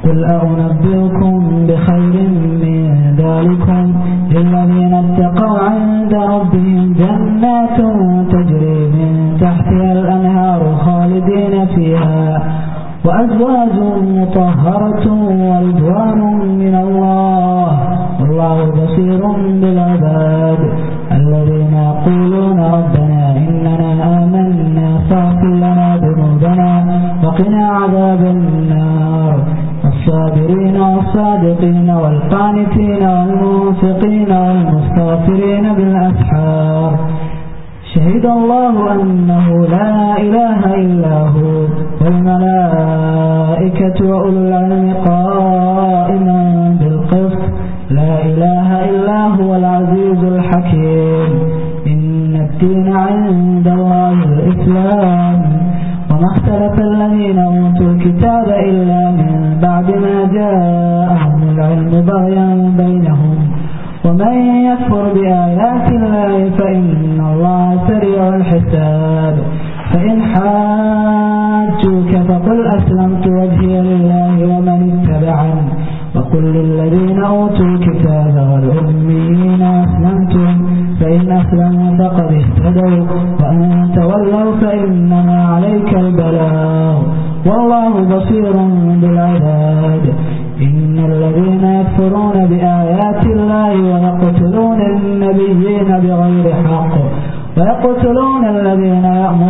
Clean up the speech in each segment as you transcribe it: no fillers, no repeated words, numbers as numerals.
قل أنبئكم بخير من ذلكم للذين اتقوا عند ربهم جنات تجري من تحتها الأنهار خالدين فيها وأزواج مطهرة ورضوان من الله والله بصير بالعباد الذين يقولون ربنا إننا آمنا فاغفر لنا ذنوبنا وقنا عذاب النار الصابرين والصادقين والقانتين والمنفقين والمستغفرين بالأسحار شهد الله أنه لا إله إلا هو والملائكة وأولو العلم قائما بالقسط لا إله إلا هو العزيز الحكيم إن الدين عند الله الإسلام وما اختلف الذين أوتوا الكتاب إلا من بعد ما جاءهم العلم بغيا بينهم ومن يكفر بآيات الله فإن الله سريع الحساب فإن حاجوك فقل أسلمت وجهي لله ومن اتبعني وقل للذين أوتوا الكتاب والأميين أسلمتم فإن أسلموا فقد اهتدوا وأن تولوا فإنما عليك البلاغ والله بصير بالعباد إن الذين يكفرون بآيات الله ويقتلون النبيين بغير حق ويقتلون الذين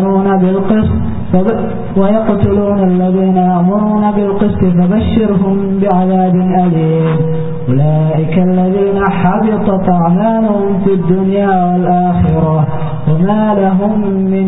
يأمرون بالقسط فبشرهم بعذاب أليم أولئك الذين حبطت أعمالهم في الدنيا والآخرة وما لهم من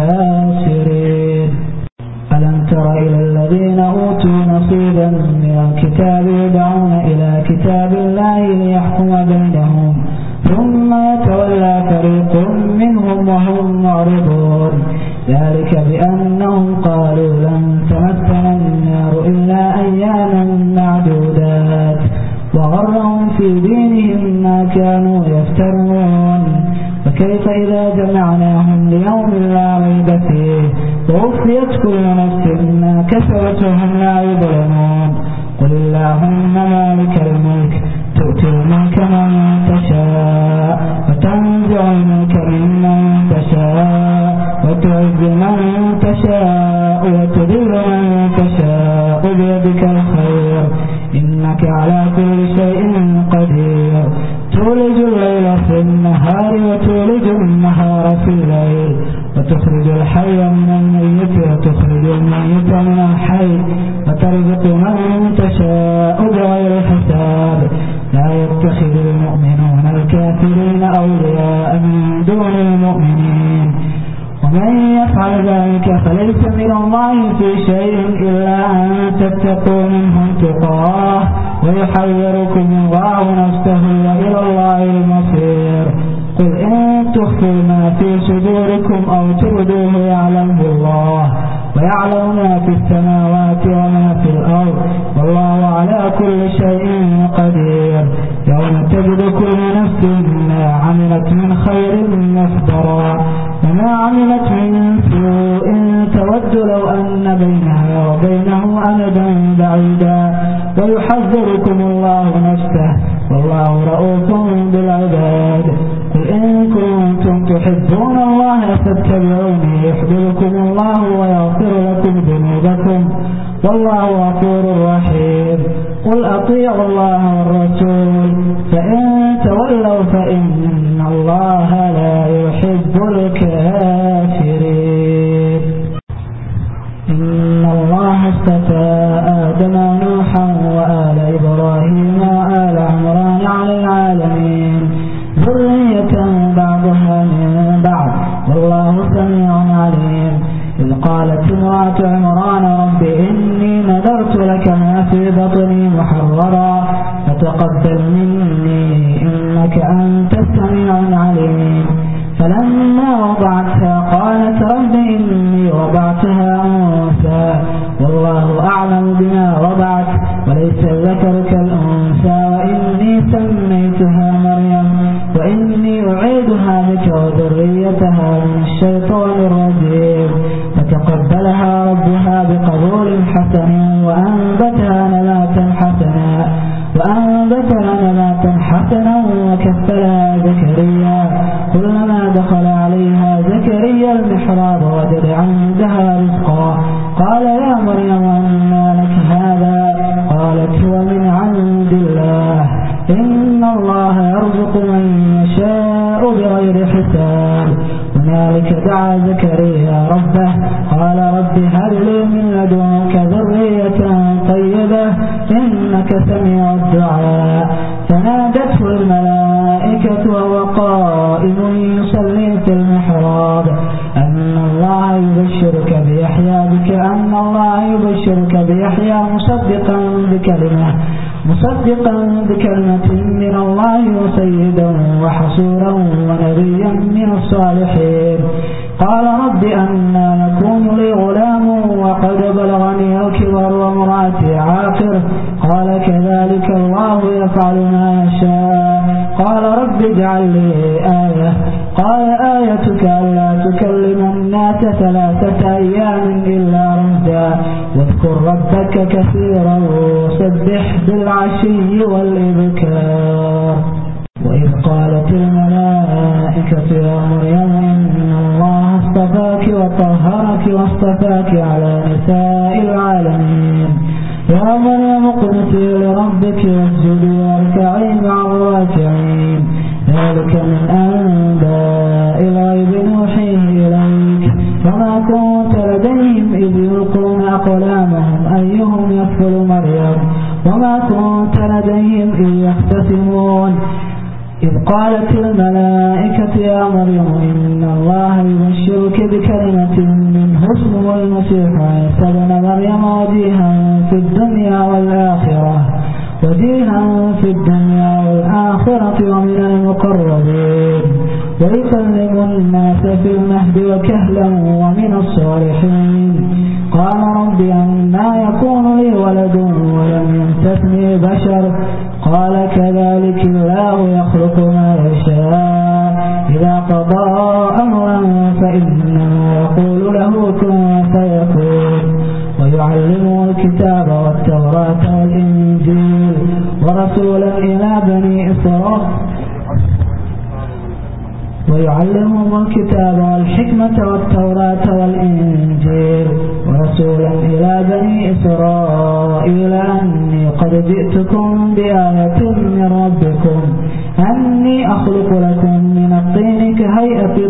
ناصرين ألم تر إلى الذين أوتوا نصيبا من الكتاب يدعون إلى كتاب الله ليحكم بينهم ثم يتولى فريق منهم وهم معرضون ذلك بأنهم قالوا لن تمسنا النار إلا أياما معدودات وغرهم في دينهم ما كانوا يفترون فكيف إذا جمعناهم ليوم لا ريب فيه ووفيت كل نفس ما كسبت وهم لا يظلمون قل اللهم مالك الملك تؤتي الملك من تشاء وتنزع الملك ممن تشاء وتعز من تشاء وتذل من تشاء بيدك الخير إنك على كل شيء قدير تولج الليل في النهار وتولج النهار في الليل وتخرج الحي من الميت وتخرج الميت من الحي وترزق من تشاء بغير حساب لا يتخذ المؤمنون الكافرين أولياء من دون المؤمنين ومن يفعل ذلك فليس من الله في شيء إلا أن تتقوا منهم تقاه ويحذركم الله نفسه وإلى الله المصير قل إن تخفوا ما في صدوركم أو تبدوه يعلمه الله ويعلم ما في السماوات وما في الأرض والله على كل شيء قدير يوم تجد كل نفس ما عملت من خير محضرا وما عملت من سوء تود لو أن بينها وبينه أمدا بعيدا ويحذركم الله نفسه والله رؤوف بالعباد قل إن كنتم تحبون الله فاتبعوني يحببكم الله ويغفر لكم ذنوبكم والله غفور رحيم قل أطيعوا الله والرسول فإن تولوا فإن الله لا يحب الكافرين إن الله اصطفى آدم ونوحا وآل إبراهيم وآل عمران على العالمين ذرية بعضها من بعض والله سميع عليم إذ قالت امرأة عمران رب إني نذرت لك ما في بطني محررا فتقبل مني إنك أنت السميع العليم فلما وضعتها قالت رب إني وضعتها أنثى والله أعلم بما وضعت وليس الذكر كالأنثى وإني سميتها مريم وإني أعيدها بك وذريتها من الشيطان الرجيم فتقبلها ربها بقبول حسن وأنبتها نباتا ربه إنك سميع الدعاء. فنادته الملائكة وهو قائم يصلي في المحراب أن الله يبشرك بيحيى مصدقا بكلمة من الله وسيدا وحصورا ونبيا من الصالحين. قال رب أنى يكون لي غلام وقد بلغني الكبر وامرأتي عاقر. قال كذلك الله يفعل ما يشاء. قال رب اجعل لي آية. قال آيتك ألا تكلم الناس 3 أيام إلا رمزا واذكر ربك كثيرا وسبح بالعشي والإبكار. وإذ قالت الملائكة يا مريم إن الله اصطفاك وطهرك واصطفاك على نساء العالمين. يا مريم اقنتي لربك واسجدي واركعي مع الراكعين. ذلك من أنباء الغيب نوحيه إليك وما كنت لديهم إذ يلقون أقلامهم أيهم يكفل مريم وما كنت لديهم إذ يختصمون. إذ قالت الملائكة يا مريم إن الله يبشرك بكلمة منه اسمه المسيح عيسى ابن مريم وجيها في الدنيا والآخرة ومن المقربين ويكلم الناس في المهد وكهلا ومن الصالحين. قال رب أنى يكون لي ولد ولم يمسسني بشر. قال كذلك الله يخلق ما يشاء إذا قضى أمرا فإنما يقول له كن فيكون. ويعلمه الكتاب والتوراة والإنجيل ورسولا إلى بني إسرائيل ويعلمهم الكتاب والحكمة والتوراة والإنجيل ورسولا إلى بني إسرائيل أني قد جئتكم بآية من ربكم أني أخلق لكم من الطين كهيئة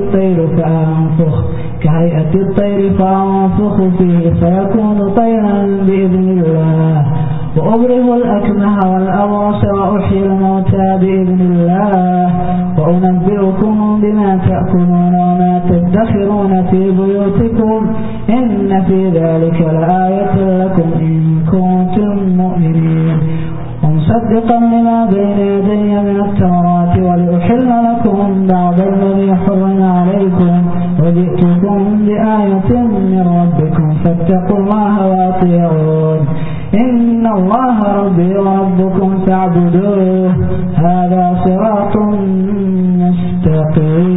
الطير فأنفخ فيه فيكون طيرا بإذن الله وأبرئ الأكمه والأبرص وأحيي الموتى بإذن الله وأنبئكم بما تأكلون وما تدخرون في بيوتكم إن في ذلك لآية لكم إن كنتم مؤمنين. ومصدقا لما بين يدي من التوراة ولأحل لكم بعض الذي حرم عليكم وجئتكم بآية من ربكم فاتقوا الله وأطيعون. إن الله ربي وربكم فاعبدوه هذا صراط مستقيم.